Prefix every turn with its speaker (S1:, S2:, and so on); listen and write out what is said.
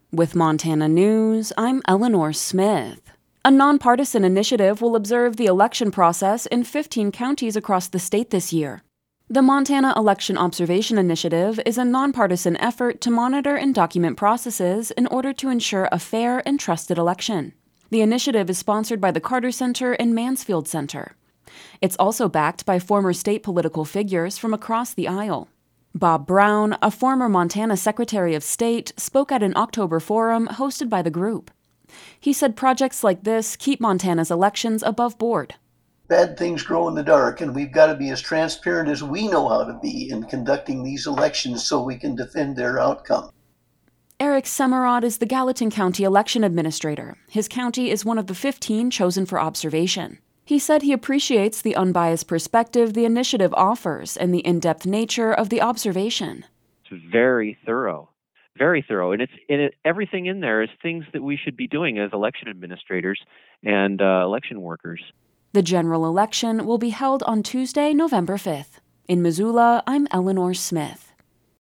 S1: With Montana News, I'm Eleanor Smith. A nonpartisan initiative will observe the election process in 15 counties across the state this year. The Montana Election Observation Initiative is a nonpartisan effort to monitor and document processes in order to ensure a fair and trusted election. The initiative is sponsored by the Carter Center and Mansfield Center. It's also backed by former state political figures from across the aisle. Bob Brown, a former Montana Secretary of State, spoke at an October forum hosted by the group. He said projects like this keep Montana's elections above board.
S2: Bad things grow in the dark, and we've got to be as transparent as we know how to be in conducting these elections so we can defend their outcome.
S1: Eric Semerod is the Gallatin County Election Administrator. His county is one of the 15 chosen for observation. He said he appreciates the unbiased perspective the initiative offers and the in-depth nature of the observation.
S3: It's very thorough, and everything in there is things that we should be doing as election administrators and election workers.
S1: The general election will be held on Tuesday, November 5th. In Missoula, I'm Eleanor Smith.